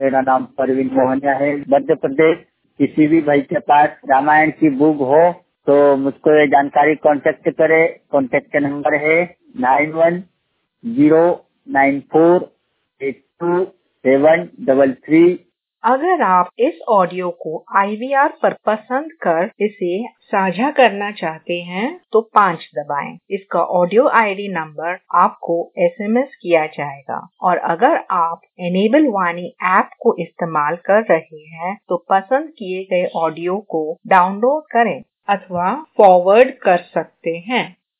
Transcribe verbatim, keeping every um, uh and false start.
मेरा नाम परवीन मोहनिया है, मध्य प्रदेश। किसी भी भाई के पास रामायण की बुक हो तो मुझको ये जानकारी कांटेक्ट करे। कांटेक्ट नंबर है nine one zero nine four eight two seven double three. अगर आप इस ऑडियो को आई वी आर पर पसंद कर इसे साझा करना चाहते हैं तो पाँच दबाएं। इसका ऑडियो आई डी नंबर आपको एस एम एस किया जाएगा। और अगर आप एनेबल वाणी ऐप को इस्तेमाल कर रहे हैं तो पसंद किए गए ऑडियो को डाउनलोड करें अथवा फॉरवर्ड कर सकते हैं।